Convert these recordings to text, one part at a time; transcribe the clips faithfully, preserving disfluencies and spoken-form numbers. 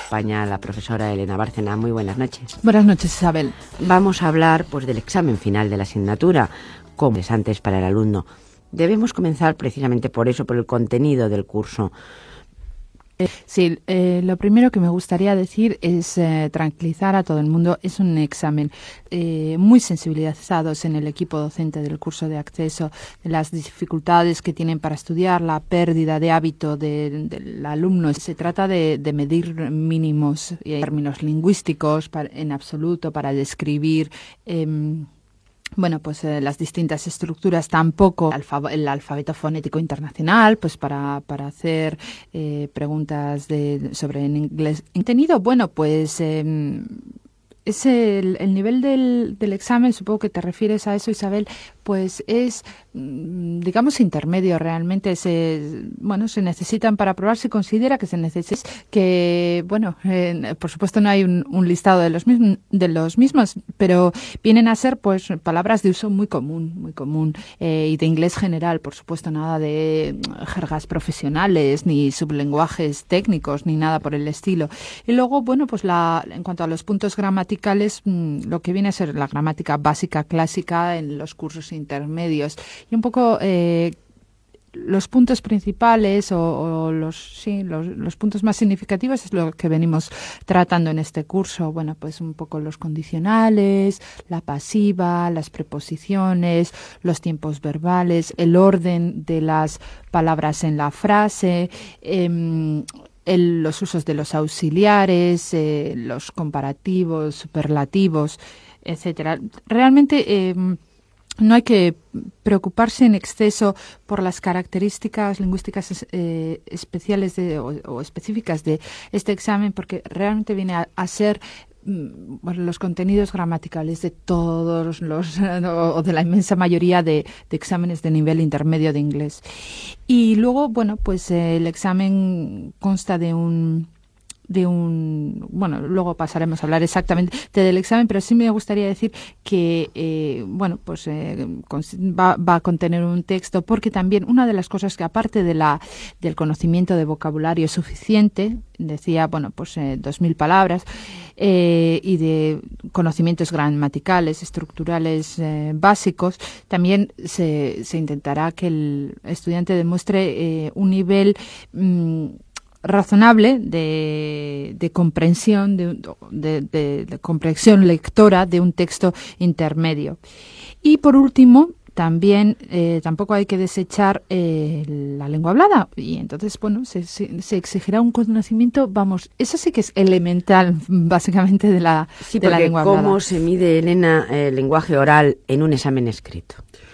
acompaña la profesora Elena Bárcena. Muy buenas noches. Buenas noches, Isabel. Vamos a hablar pues del examen final de la asignatura, como es antes para el alumno. Debemos comenzar precisamente por eso, por el contenido del curso. Sí, eh, lo primero que me gustaría decir es eh, tranquilizar a todo el mundo. Es un examen eh, muy sensibilizados en el equipo docente del curso de acceso, de las dificultades que tienen para estudiar, la pérdida de hábito de, del alumno. Se trata de, de medir mínimos en términos lingüísticos para, en absoluto para describir eh, Bueno, pues eh, las distintas estructuras, tampoco alfa- el alfabeto fonético internacional, pues para, para hacer eh, preguntas de, sobre en inglés. Contenido, bueno, pues eh, es el, el nivel del, del examen, supongo que te refieres a eso, Isabel, pues es, digamos, intermedio realmente. Se, bueno, se necesitan para aprobar, se considera que se necesita, que, bueno, eh, por supuesto no hay un, un listado de los, mismos, de los mismos, pero vienen a ser, pues, palabras de uso muy común, muy común, eh, y de inglés general, por supuesto, nada de jergas profesionales, ni sublenguajes técnicos, ni nada por el estilo. Y luego, bueno, pues la, en cuanto a los puntos gramaticales, mmm, lo que viene a ser la gramática básica clásica en los cursos intermedios y un poco eh, los puntos principales o, o los sí los, los puntos más significativos es lo que venimos tratando en este curso. Bueno, pues un poco los condicionales, la pasiva, las preposiciones, los tiempos verbales, el orden de las palabras en la frase, eh, el, los usos de los auxiliares, eh, los comparativos, superlativos, etcétera. Realmente eh, no hay que preocuparse en exceso por las características lingüísticas eh, especiales de, o, o específicas de este examen, porque realmente viene a, a ser bueno, los contenidos gramaticales de todos los, o de la inmensa mayoría de, de exámenes de nivel intermedio de inglés. Y luego, bueno, pues eh, el examen consta de un de un, bueno, luego pasaremos a hablar exactamente del examen, pero sí me gustaría decir que, eh, bueno, pues eh, va, va a contener un texto, porque también una de las cosas que, aparte de la del conocimiento de vocabulario suficiente, decía, bueno, pues eh, dos mil palabras, eh, y de conocimientos gramaticales, estructurales eh, básicos, también se, se intentará que el estudiante demuestre eh, un nivel mmm, razonable de, de comprensión, de, de, de, de comprensión lectora de un texto intermedio. Y por último, también eh, tampoco hay que desechar eh, la lengua hablada, y entonces, bueno, se, se, se exigirá un conocimiento, vamos, eso sí que es elemental, básicamente, de la, sí, de la lengua hablada. ¿Cómo se mide, Elena, el lenguaje oral en un examen escrito?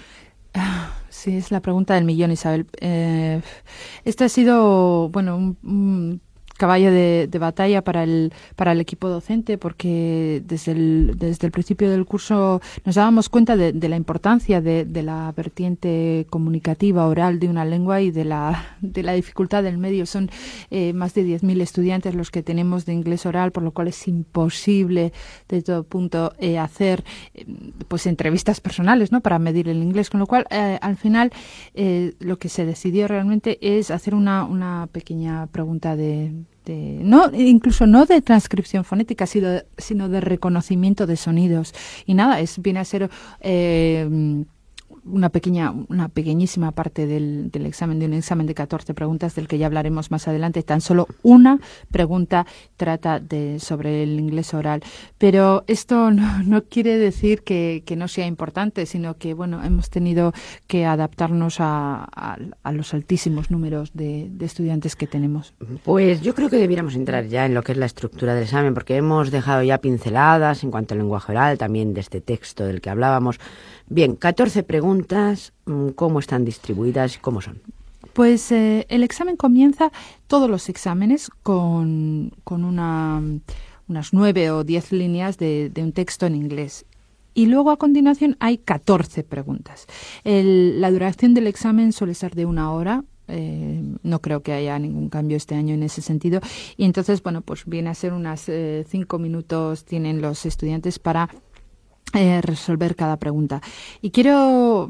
Sí, es la pregunta del millón, Isabel. Eh, este ha sido, bueno, un, un caballo de, de batalla para el para el equipo docente, porque desde el desde el principio del curso nos dábamos cuenta de, de la importancia de, de la vertiente comunicativa oral de una lengua y de la de la dificultad del medio. Son eh, más de diez mil estudiantes los que tenemos de inglés oral, por lo cual es imposible de todo punto eh, hacer eh, pues entrevistas personales, ¿no?, para medir el inglés, con lo cual eh, al final eh, lo que se decidió realmente es hacer una una pequeña pregunta de De, no, incluso no de transcripción fonética, sino de, sino de reconocimiento de sonidos. Y nada, es viene a ser eh, una pequeña, una pequeñísima parte del, del examen, de un examen de catorce preguntas, del que ya hablaremos más adelante. Tan solo una pregunta trata de sobre el inglés oral. Pero esto no, no quiere decir que, que no sea importante, sino que, bueno, hemos tenido que adaptarnos a, a, a los altísimos números de, de estudiantes que tenemos. Pues yo creo que debiéramos entrar ya en lo que es la estructura del examen, porque hemos dejado ya pinceladas en cuanto al lenguaje oral, también de este texto del que hablábamos. Bien, catorce preguntas, ¿cómo están distribuidas y cómo son? Pues eh, el examen comienza, todos los exámenes, con, con una, unas nueve o diez líneas de, de un texto en inglés. Y luego, a continuación, hay catorce preguntas. El, la duración del examen suele ser de una hora. Eh, no creo que haya ningún cambio este año en ese sentido. Y entonces, bueno, pues viene a ser unas eh, cinco minutos tienen los estudiantes para Eh, resolver cada pregunta. Y quiero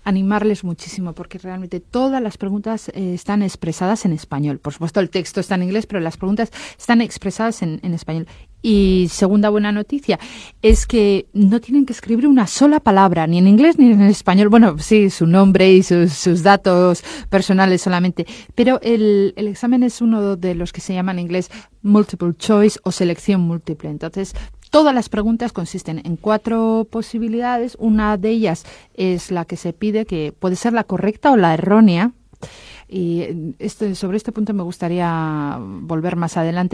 animarles muchísimo, porque realmente todas las preguntas eh, están expresadas en español. Por supuesto, el texto está en inglés, pero las preguntas están expresadas en, en español. Y segunda buena noticia es que no tienen que escribir una sola palabra, ni en inglés ni en español. Bueno, sí, su nombre y sus, sus datos personales solamente. Pero el, el examen es uno de los que se llama en inglés multiple choice o selección múltiple. Entonces, todas las preguntas consisten en cuatro posibilidades. Una de ellas es la que se pide, que puede ser la correcta o la errónea. Y este, sobre este punto me gustaría volver más adelante.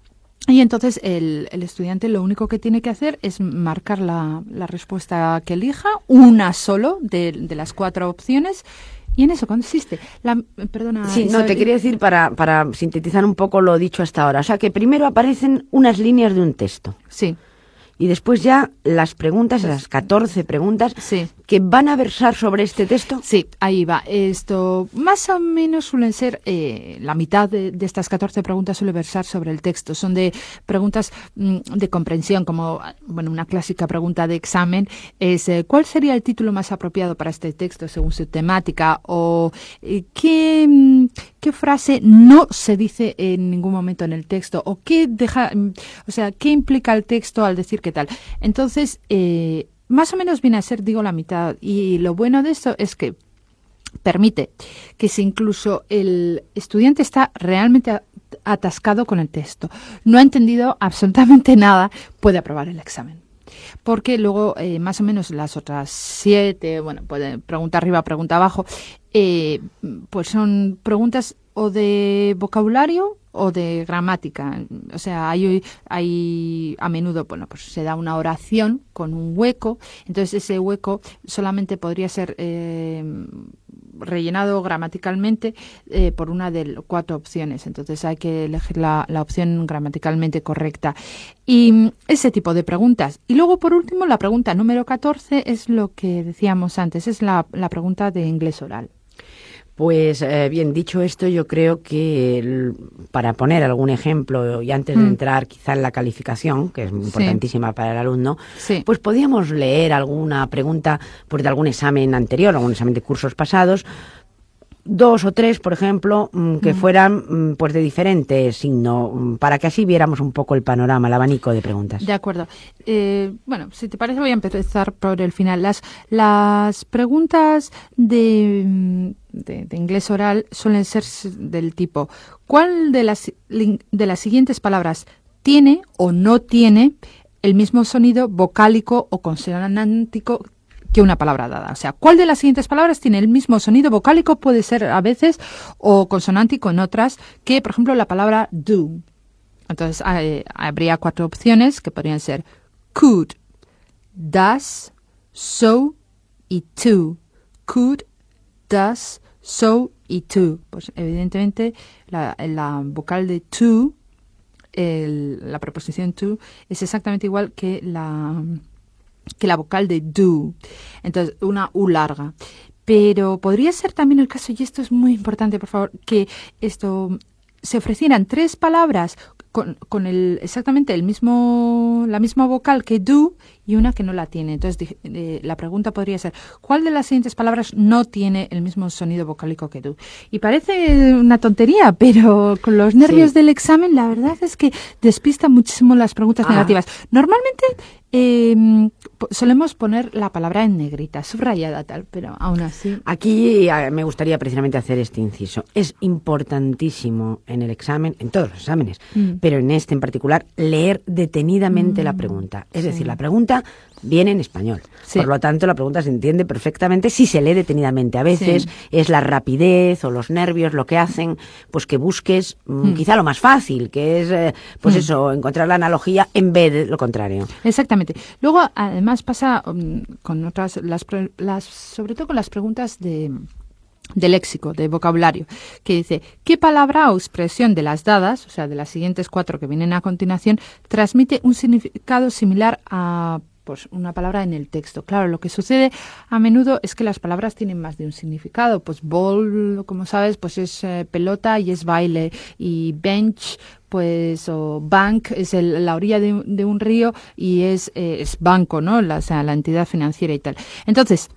Y entonces el, el estudiante lo único que tiene que hacer es marcar la, la respuesta que elija, una solo de, de las cuatro opciones. Y en eso consiste. La, perdona, sí, Isabel. no, te quería decir para, para sintetizar un poco lo dicho hasta ahora. O sea, que primero aparecen unas líneas de un texto. Sí. Y después ya las preguntas, las catorce preguntas, sí. que van a versar sobre este texto. Sí, ahí va. Esto más o menos suelen ser, eh, la mitad de, de estas catorce preguntas suele versar sobre el texto. Son de preguntas mm, de comprensión, como, bueno, una clásica pregunta de examen es eh, ¿cuál sería el título más apropiado para este texto según su temática? O eh, ¿qué, mm, qué frase no se dice en ningún momento en el texto? O qué deja, mm, o sea, ¿qué implica el texto al decir qué tal? Entonces, eh, más o menos viene a ser, digo, la mitad. Y lo bueno de esto es que permite que si incluso el estudiante está realmente atascado con el texto, no ha entendido absolutamente nada, puede aprobar el examen. Porque luego, eh, más o menos las otras siete, bueno, puede pregunta arriba, pregunta abajo, eh, pues son preguntas o de vocabulario o de gramática. O sea, hay, hay a menudo, bueno, pues se da una oración con un hueco, entonces ese hueco solamente podría ser eh, rellenado gramaticalmente eh, por una de las cuatro opciones. Entonces hay que elegir la, la opción gramaticalmente correcta. Y ese tipo de preguntas. Y luego, por último, la pregunta número catorce es lo que decíamos antes, es la, la pregunta de inglés oral. Pues eh, bien, dicho esto, yo creo que el, para poner algún ejemplo y antes mm. de entrar quizá en la calificación, que es muy importantísima sí. para el alumno, sí. pues podíamos leer alguna pregunta pues, de algún examen anterior, algún examen de cursos pasados, dos o tres, por ejemplo, que fueran pues de diferente signo, para que así viéramos un poco el panorama, el abanico de preguntas. De acuerdo. Eh, bueno, si te parece voy a empezar por el final. Las, las preguntas de, de, de inglés oral suelen ser del tipo, ¿cuál de las, de las siguientes palabras tiene o no tiene el mismo sonido vocálico o consonántico que una palabra dada? O sea, ¿cuál de las siguientes palabras tiene el mismo sonido vocálico? Puede ser a veces o consonántico en otras que, por ejemplo, la palabra do. Entonces, eh, habría cuatro opciones que podrían ser could, does, so y to. Could, does, so y to. Pues evidentemente la, la vocal de to, el, la preposición to, es exactamente igual que la... que la vocal de do, entonces una U larga. Pero podría ser también el caso, y esto es muy importante, por favor, que esto se ofrecieran tres palabras con, con el exactamente el mismo la misma vocal que do y una que no la tiene. Entonces eh, la pregunta podría ser, ¿cuál de las siguientes palabras no tiene el mismo sonido vocálico que do? Y parece una tontería, pero con los nervios sí. del examen la verdad es que despista muchísimo las preguntas ah. negativas. Normalmente eh, solemos poner la palabra en negrita, subrayada tal, pero aún así... Aquí me gustaría precisamente hacer este inciso. Es importantísimo en el examen, en todos los exámenes, mm. pero en este en particular, leer detenidamente mm. la pregunta. Es sí. decir, la pregunta viene en español. Sí. Por lo tanto, la pregunta se entiende perfectamente si se lee detenidamente. A veces sí. es la rapidez o los nervios lo que hacen pues que busques mm. quizá lo más fácil, que es eh, pues mm. eso, encontrar la analogía en vez de lo contrario. Exactamente. Luego, además, pasa um, con otras, las, las, sobre todo con las preguntas de... de léxico, de vocabulario, que dice, ¿qué palabra o expresión de las dadas, o sea, de las siguientes cuatro que vienen a continuación, transmite un significado similar a pues una palabra en el texto? Claro, lo que sucede a menudo es que las palabras tienen más de un significado. Pues ball, como sabes, pues es eh, pelota y es baile, y bench, pues, o bank es el, la orilla de, de un río y es, eh, es banco, ¿no? La, o sea, la entidad financiera y tal. Entonces,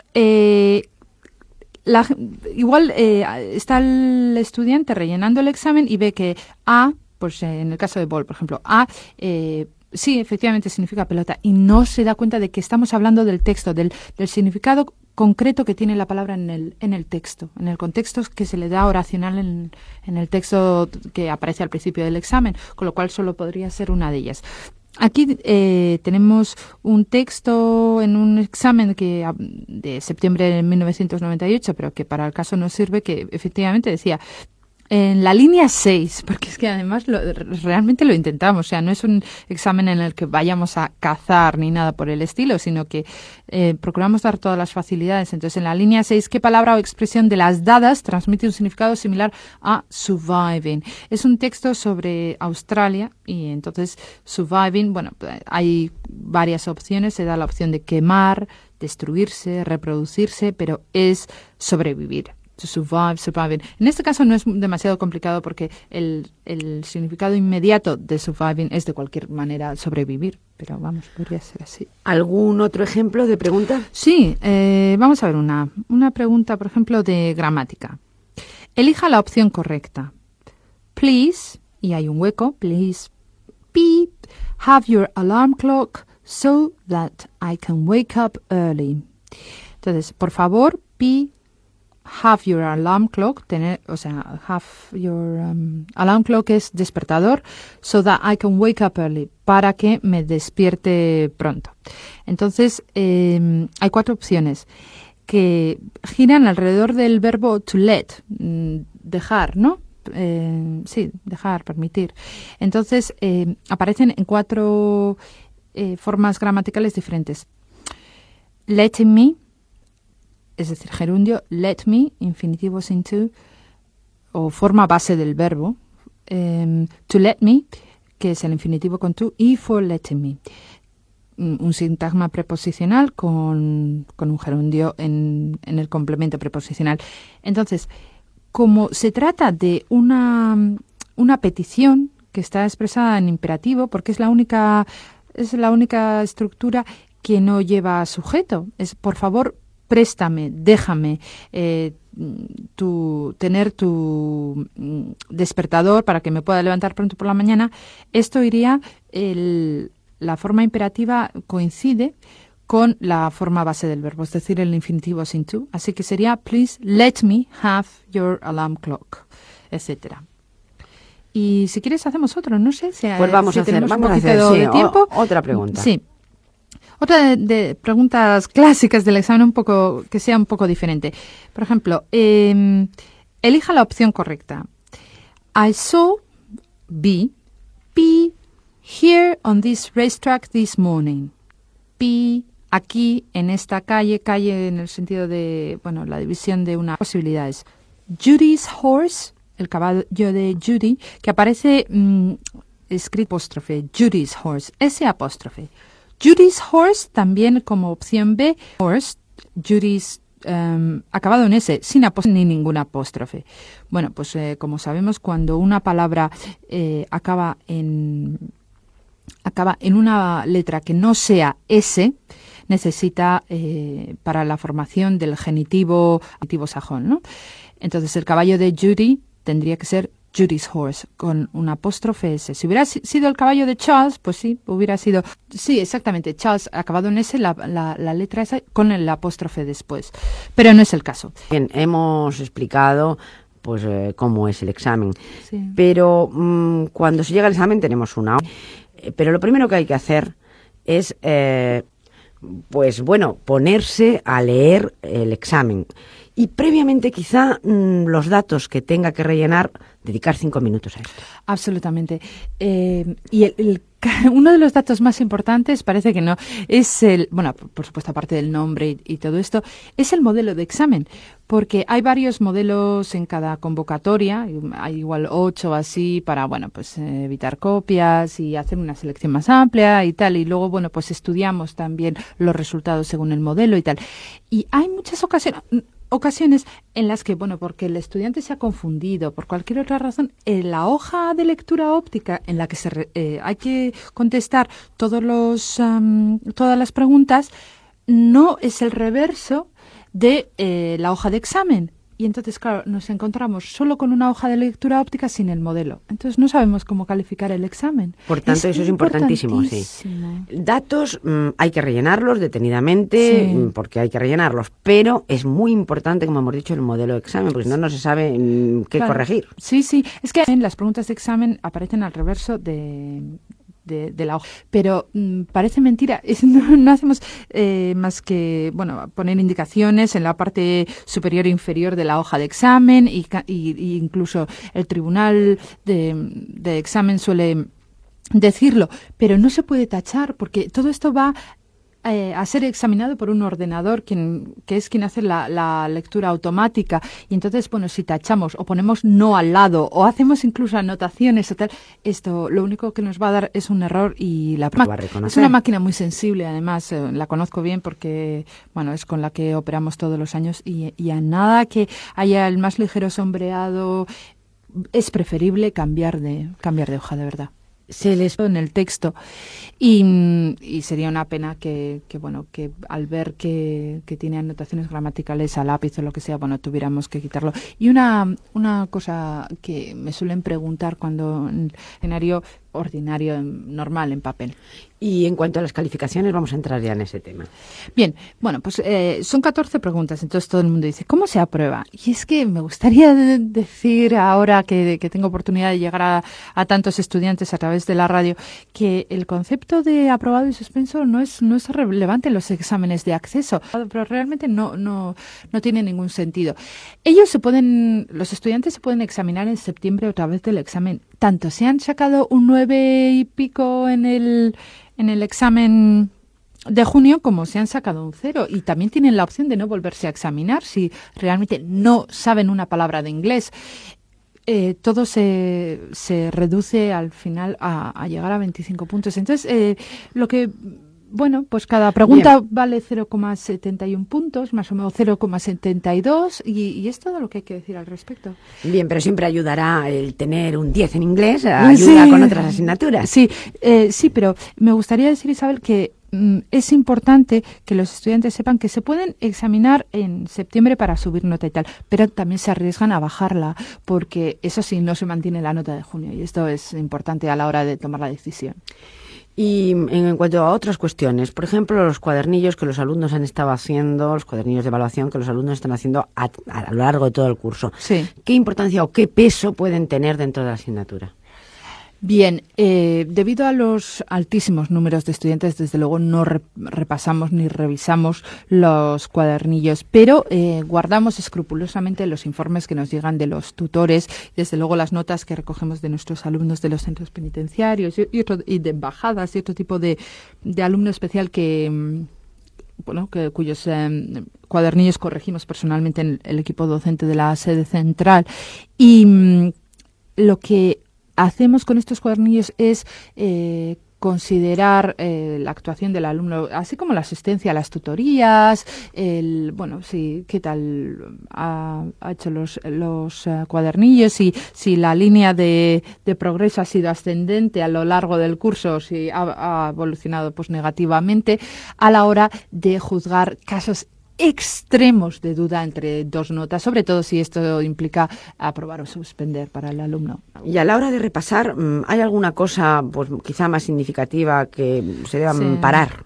eh, la, igual eh, está el estudiante rellenando el examen y ve que A, pues eh, en el caso de ball, por ejemplo, A, eh, sí, efectivamente significa pelota, y no se da cuenta de que estamos hablando del texto, del, del significado concreto que tiene la palabra en el, en el texto, en el contexto que se le da oracional en, en el texto que aparece al principio del examen, con lo cual solo podría ser una de ellas. Aquí eh, tenemos un texto en un examen que de septiembre de mil novecientos noventa y ocho, pero que para el caso nos sirve, que efectivamente decía... En la línea seis, porque es que además lo, realmente lo intentamos, o sea, no es un examen en el que vayamos a cazar ni nada por el estilo, sino que eh, procuramos dar todas las facilidades. Entonces, en la línea seis, ¿qué palabra o expresión de las dadas transmite un significado similar a surviving? Es un texto sobre Australia y entonces surviving, bueno, hay varias opciones, se da la opción de quemar, destruirse, reproducirse, pero es sobrevivir. To survive, surviving. En este caso no es demasiado complicado porque el, el significado inmediato de surviving es de cualquier manera sobrevivir, pero vamos, podría ser así. ¿Algún otro ejemplo de pregunta? Sí, eh, vamos a ver una, una pregunta, por ejemplo, de gramática. Elija la opción correcta. Please, y hay un hueco, please, beep, have your alarm clock so that I can wake up early. Entonces, por favor, beep, have your alarm clock, tener, o sea, have your um, alarm clock es despertador, so that I can wake up early, para que me despierte pronto. Entonces, eh, hay cuatro opciones que giran alrededor del verbo to let, dejar, ¿no? Eh, sí, dejar, permitir. Entonces, eh, aparecen en cuatro eh, formas gramaticales diferentes. Letting me, es decir, gerundio, let me, infinitivo sin to, o forma base del verbo, um, to let me, que es el infinitivo con to, y for letting me. Un sintagma preposicional con, con un gerundio en, en el complemento preposicional. Entonces, como se trata de una, una petición que está expresada en imperativo, porque es la única, es la única estructura que no lleva sujeto, es por favor, préstame, déjame eh, tu, tener tu despertador para que me pueda levantar pronto por la mañana. Esto iría, el, la forma imperativa coincide con la forma base del verbo, es decir, el infinitivo sin to. Así que sería, please let me have your alarm clock, etcétera. Y si quieres hacemos otro, no sé si, pues vamos si a hacer, tenemos vamos un a poquito hacer, de sí, tiempo. O, otra pregunta. Sí. Otra de, de preguntas clásicas del examen un poco que sea un poco diferente. Por ejemplo, eh, elija la opción correcta. I saw B, B here on this racetrack this morning. B aquí en esta calle, calle en el sentido de, bueno, la división de unas posibilidades. Judy's horse, el caballo de Judy, que aparece mmm, escrito apóstrofe, Judy's horse, ese apóstrofe. Judy's horse, también como opción B, horse, Judy's, um, acabado en S, sin apóstrofe ni ninguna apóstrofe. Bueno, pues eh, como sabemos, cuando una palabra eh, acaba en acaba en una letra que no sea S, necesita eh, para la formación del genitivo, genitivo sajón, ¿no? Entonces el caballo de Judy tendría que ser Judy's horse, con un apóstrofe S. Si hubiera sido el caballo de Charles, pues sí, hubiera sido... Sí, exactamente, Charles, acabado en S, la, la, la letra S con el apóstrofe después. Pero no es el caso. Bien, hemos explicado pues eh, cómo es el examen. Sí. Pero mmm, cuando se llega al examen tenemos una... Eh, pero lo primero que hay que hacer es, eh, pues bueno, ponerse a leer el examen. Y previamente quizá mmm, los datos que tenga que rellenar, dedicar cinco minutos a esto. Absolutamente. Eh, y el, el, uno de los datos más importantes, parece que no, es el, bueno, por supuesto, aparte del nombre y, y todo esto, es el modelo de examen. Porque hay varios modelos en cada convocatoria, hay igual ocho así, para, bueno, pues eh, evitar copias y hacer una selección más amplia y tal. Y luego, bueno, pues estudiamos también los resultados según el modelo y tal. Y hay muchas ocasiones... ocasiones en las que, bueno, porque el estudiante se ha confundido, por cualquier otra razón, en la hoja de lectura óptica en la que se re, eh, hay que contestar todos los, um, todas las preguntas, no es el reverso, de eh, la hoja de examen. Y entonces, claro, nos encontramos solo con una hoja de lectura óptica sin el modelo. Entonces no sabemos cómo calificar el examen. Por tanto, es eso es importantísimo, importantísimo, sí. Datos mmm, hay que rellenarlos detenidamente, sí. mmm, porque hay que rellenarlos, pero es muy importante, como hemos dicho, el modelo de examen, porque si no, no se sabe mmm, qué claro. corregir. Sí, sí. Es que en las preguntas de examen aparecen al reverso de... De, de la hoja, pero mmm, parece mentira, es, no, no hacemos eh, más que bueno poner indicaciones en la parte superior e inferior de la hoja de examen y, y, y incluso el tribunal de, de examen suele decirlo, pero no se puede tachar porque todo esto va Eh, a ser examinado por un ordenador quien, que es quien hace la, la lectura automática y entonces, bueno, si tachamos o ponemos no al lado o hacemos incluso anotaciones o tal, esto lo único que nos va a dar es un error y la va a reconocer. Es una máquina muy sensible, además eh, la conozco bien porque, bueno, es con la que operamos todos los años y, y a nada que haya el más ligero sombreado es preferible cambiar de, cambiar de hoja, de verdad. Se les en el texto y, y sería una pena que, que bueno que al ver que, que tiene anotaciones gramaticales a lápiz o lo que sea, bueno, tuviéramos que quitarlo. Y una una cosa que me suelen preguntar cuando en escenario ordinario, normal, en papel. Y en cuanto a las calificaciones, vamos a entrar ya en ese tema. Bien, bueno, pues eh, son catorce preguntas, entonces todo el mundo dice, ¿cómo se aprueba? Y es que me gustaría de decir ahora que, que tengo oportunidad de llegar a, a tantos estudiantes a través de la radio, que el concepto de aprobado y suspenso no es no es relevante en los exámenes de acceso, pero realmente no no no tiene ningún sentido. Ellos se pueden, los estudiantes se pueden examinar en septiembre otra vez del examen, tanto si han sacado un nueve y pico en el en el examen de junio como si han sacado un cero, y también tienen la opción de no volverse a examinar si realmente no saben una palabra de inglés. Eh, todo se, se reduce al final a, a llegar a veinticinco puntos. Entonces, eh, lo que... Bueno, pues cada pregunta Bien. vale cero coma setenta y uno puntos, más o menos cero coma setenta y dos, y, y es todo lo que hay que decir al respecto. Bien, pero siempre ayudará el tener un diez en inglés, ayuda sí. con otras asignaturas. Sí, eh, sí, pero me gustaría decir, Isabel, que mm, es importante que los estudiantes sepan que se pueden examinar en septiembre para subir nota y tal, pero también se arriesgan a bajarla, porque eso sí, no se mantiene la nota de junio, y esto es importante a la hora de tomar la decisión. Y en cuanto a otras cuestiones, por ejemplo, los cuadernillos que los alumnos han estado haciendo, los cuadernillos de evaluación que los alumnos están haciendo a, a lo largo de todo el curso, sí. ¿qué importancia o qué peso pueden tener dentro de la asignatura? Bien, eh, debido a los altísimos números de estudiantes, desde luego no re- repasamos ni revisamos los cuadernillos, pero eh, guardamos escrupulosamente los informes que nos llegan de los tutores, desde luego las notas que recogemos de nuestros alumnos de los centros penitenciarios y, y, otro, y de embajadas y otro tipo de, de alumno especial que... bueno, que, cuyos eh, cuadernillos corregimos personalmente en el equipo docente de la sede central. Y mm, lo que hacemos con estos cuadernillos es eh, considerar eh, la actuación del alumno, así como la asistencia a las tutorías, el, bueno, si qué tal ha, ha hecho los, los uh, cuadernillos, si, si la línea de, de progreso ha sido ascendente a lo largo del curso, si ha, ha evolucionado pues negativamente, a la hora de juzgar casos extremos de duda entre dos notas, sobre todo si esto implica aprobar o suspender para el alumno. Y a la hora de repasar, ¿hay alguna cosa pues quizá más significativa que se deba sí. parar?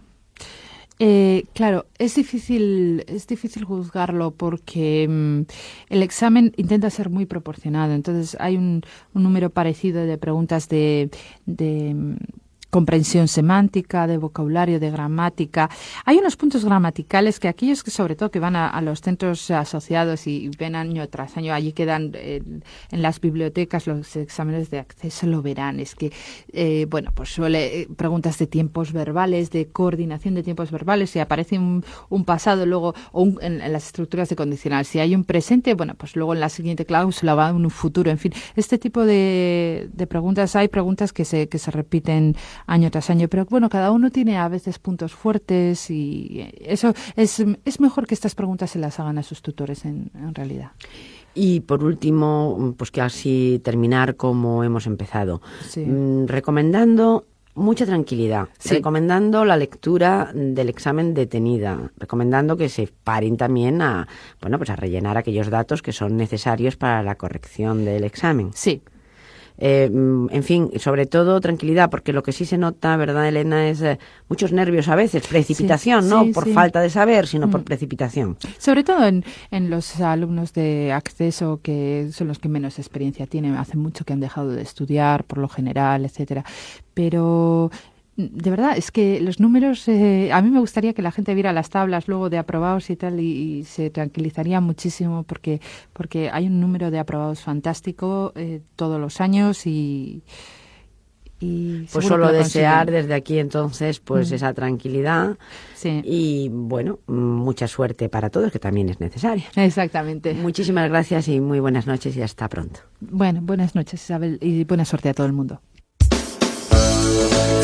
Eh, claro, es difícil, es difícil juzgarlo porque mmm, el examen intenta ser muy proporcionado. Entonces hay un, un número parecido de preguntas de, de comprensión semántica, de vocabulario, de gramática. Hay unos puntos gramaticales que aquellos que sobre todo que van a, a los centros asociados y ven año tras año, allí quedan eh, en las bibliotecas los exámenes de acceso, lo verán. Es que, eh, bueno, pues suele eh, preguntas de tiempos verbales, de coordinación de tiempos verbales, si aparece un, un pasado luego, o un, en, en las estructuras de condicional, si hay un presente, bueno, pues luego en la siguiente cláusula va un futuro, en fin. Este tipo de, de preguntas, hay preguntas que se, que se repiten año tras año, pero bueno, cada uno tiene a veces puntos fuertes y eso es, es mejor que estas preguntas se las hagan a sus tutores en, en realidad. Y por último, pues que así terminar como hemos empezado, sí. mm, recomendando Mucha tranquilidad, sí. recomendando la lectura del examen detenida, recomendando que se paren también a, bueno, pues a rellenar aquellos datos que son necesarios para la corrección del examen. Sí. Eh, en fin, sobre todo tranquilidad, porque lo que sí se nota, ¿verdad, Elena? Es eh, muchos nervios a veces, precipitación, sí, no sí, por sí. falta de saber, sino mm. por precipitación. Sobre todo en, en los alumnos de acceso, que son los que menos experiencia tienen, hace mucho que han dejado de estudiar, por lo general, etcétera. Pero de verdad, es que los números, eh, a mí me gustaría que la gente viera las tablas luego de aprobados y tal, y, y se tranquilizaría muchísimo porque porque hay un número de aprobados fantástico eh, todos los años y, y pues solo desear desde aquí entonces pues mm. esa tranquilidad sí. y bueno, mucha suerte para todos, que también es necesaria. Exactamente. Muchísimas gracias y muy buenas noches y hasta pronto. Bueno, buenas noches, Isabel, y buena suerte a todo el mundo.